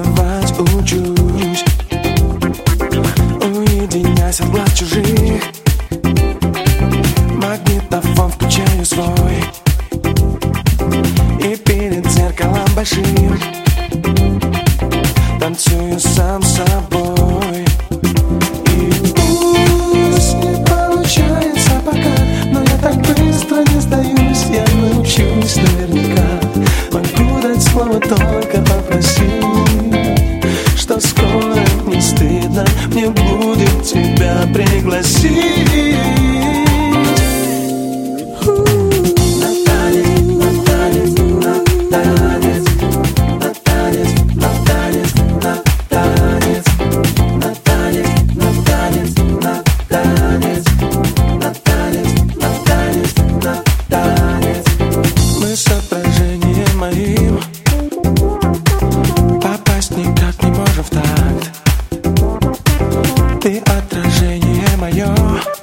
узнавать учусь. Уединяясь от глаз чужих, магнитофон включаю свой, и перед зеркалом большим танцую сам с собой. И пусть не получается пока, но я так быстро не сдаюсь. Я научусь наверняка. Могу дать слово, только попроси, что скоро не стыдно мне будет тебя пригласить. С отражением моим попасть никак не можем в такт. Ты отражение мое,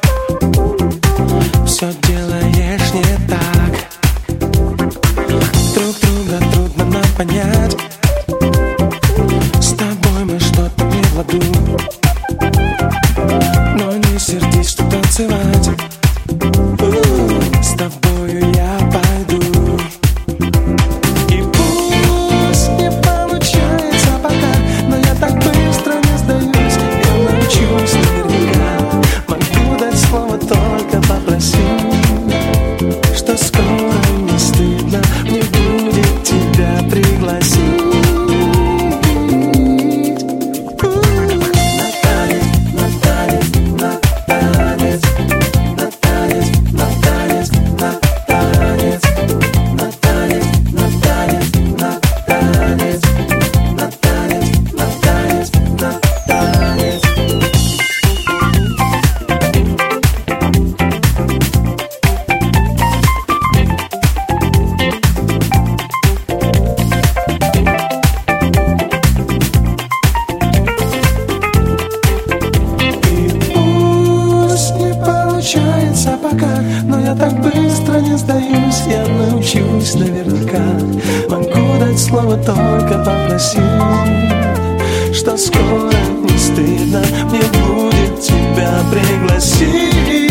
все делаешь не так. Друг друга трудно нам понять, с тобой мы что-то не в ладу. Но не сердись, что танцевать с тобою я пойду. Что скоро не стыдно мне будет тебя пригласить. Получается пока, но я так быстро не сдаюсь. Я научусь наверняка. Могу дать слово, только попроси, что скоро не стыдно мне будет тебя пригласить.